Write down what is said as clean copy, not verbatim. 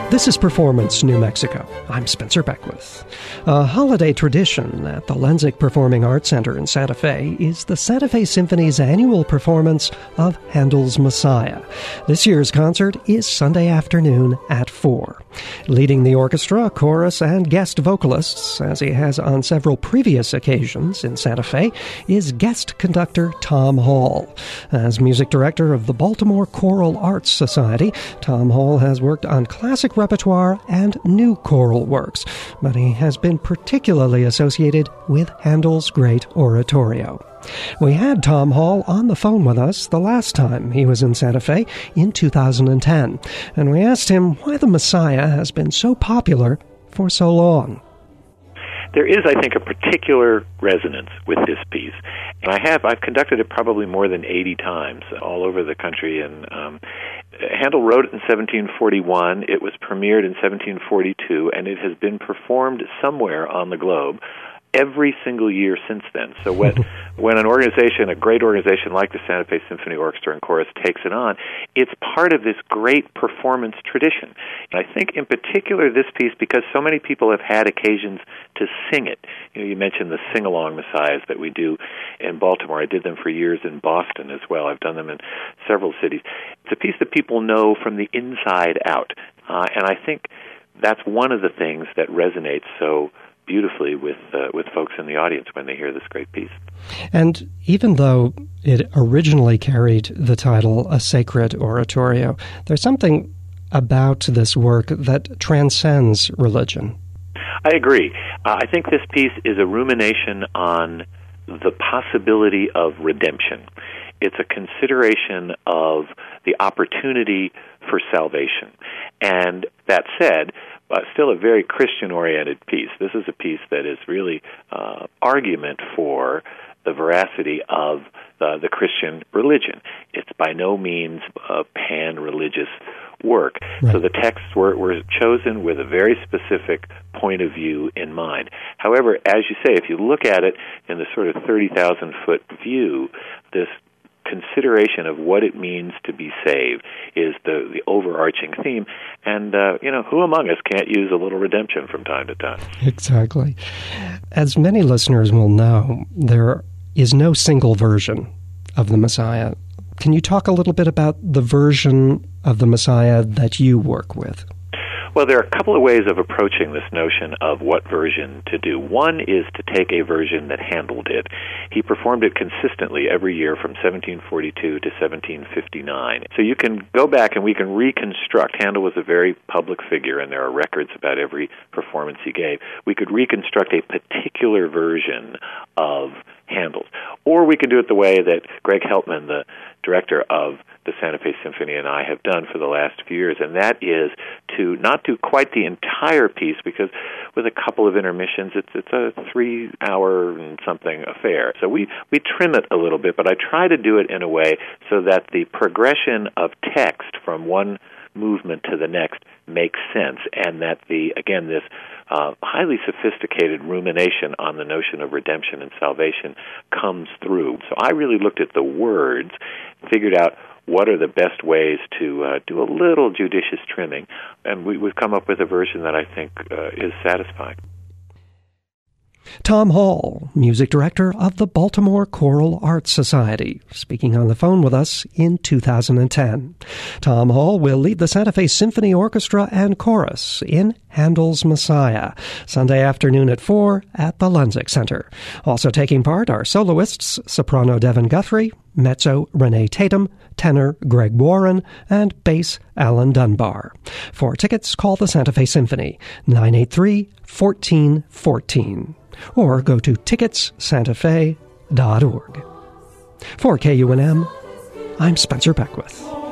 This is Performance New Mexico. I'm Spencer Beckwith. A holiday tradition at the Lenzik Performing Arts Center in Santa Fe is the Santa Fe Symphony's annual performance of Handel's Messiah. This year's concert is Sunday afternoon at 4. Leading the orchestra, chorus, and guest vocalists, as he has on several previous occasions in Santa Fe, is guest conductor Tom Hall. As music director of the Baltimore Choral Arts Society, Tom Hall has worked on classic repertoire and new choral works, but he has been particularly associated with Handel's great oratorio. We had Tom Hall on the phone with us the last time he was in Santa Fe in 2010, and we asked him why the Messiah has been so popular for so long. There is, I think, a particular resonance with this piece. And I've conducted it probably more than 80 times all over the country. And Handel wrote it in 1741. It was premiered in 1742, and it has been performed somewhere on the globe every single year since then. So when an organization, a great organization like the Santa Fe Symphony Orchestra and Chorus takes it on, it's part of this great performance tradition. And I think in particular this piece, because so many people have had occasions to sing it. You know, you mentioned the sing-along Messiahs that we do in Baltimore. I did them for years in Boston as well. I've done them in several cities. It's a piece that people know from the inside out. And I think that's one of the things that resonates so beautifully with folks in the audience when they hear this great piece. And even though it originally carried the title A Sacred Oratorio, there's something about this work that transcends religion. I agree. I think this piece is a rumination on the possibility of redemption. It's a consideration of the opportunity for salvation. And that said, still a very Christian-oriented piece. This is a piece that is really argument for the veracity of the Christian religion. It's by no means a pan-religious work. Right. So the texts were chosen with a very specific point of view in mind. However, as you say, if you look at it in the sort of 30,000-foot view, this consideration of what it means to be saved is the overarching theme. And, who among us can't use a little redemption from time to time? Exactly. As many listeners will know, there is no single version of the Messiah. Can you talk a little bit about the version of the Messiah that you work with? Well, there are a couple of ways of approaching this notion of what version to do. One is to take a version that Handel did. He performed it consistently every year from 1742 to 1759. So you can go back and we can reconstruct. Handel was a very public figure, and there are records about every performance he gave. We could reconstruct a particular version of Handel's. Or we could do it the way that Greg Heltman, the director of the Santa Fe Symphony, and I have done for the last few years, and that is to not do quite the entire piece, because with a couple of intermissions, it's a 3-hour and something affair. So we trim it a little bit, but I try to do it in a way so that the progression of text from one movement to the next makes sense, and that this highly sophisticated rumination on the notion of redemption and salvation comes through. So I really looked at the words, figured out what are the best ways to do a little judicious trimming, and we've come up with a version that I think is satisfying. Tom Hall, music director of the Baltimore Choral Arts Society, speaking on the phone with us in 2010. Tom Hall will lead the Santa Fe Symphony Orchestra and Chorus in Handel's Messiah, Sunday afternoon at 4 at the Lenzik Center. Also taking part are soloists soprano Devin Guthrie, mezzo Renee Tatum, tenor Greg Warren, and bass Alan Dunbar. For tickets, call the Santa Fe Symphony, 983-1414. Or go to ticketsantafe.org. For KUNM, I'm Spencer Beckwith.